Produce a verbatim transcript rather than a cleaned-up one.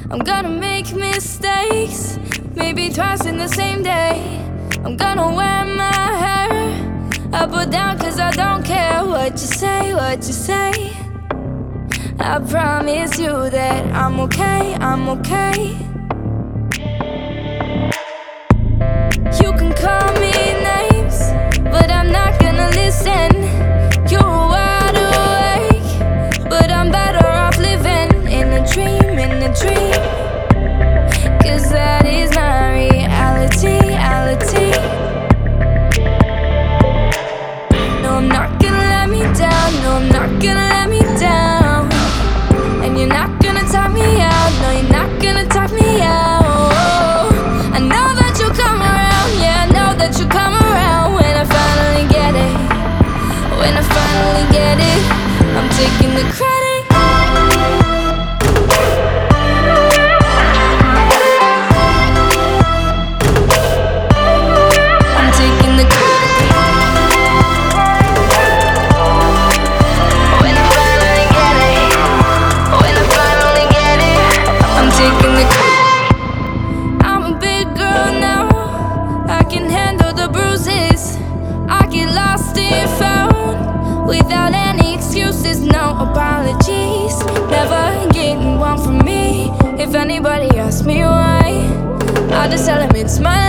I'm gonna make mistakes, maybe twice in the same day. I'm gonna wear my hair up or down, cause I don't care what you say, what you say. I promise you that I'm okay, I'm okay. You can call me names, but I'm not gonna listen. You're wide awake, but I'm better off living in a dream, in a dream. Cause that is not reality, reality. No, I'm not gonna let me down, no, I'm not gonna let me down. And you're not gonna talk me out, no, you're not gonna talk me out. I know that you'll come around, yeah, I know that you'll come around. When I finally get it, when I finally get it, I'm taking the credit. I'm taking the credit. When I finally get it, when I finally get it, I'm taking the credit. I'm a big girl now, I can handle the bruises. I get lost and found without any excuses, no apologies. Never getting one from me. If anybody asks me why, I'll just tell them it's my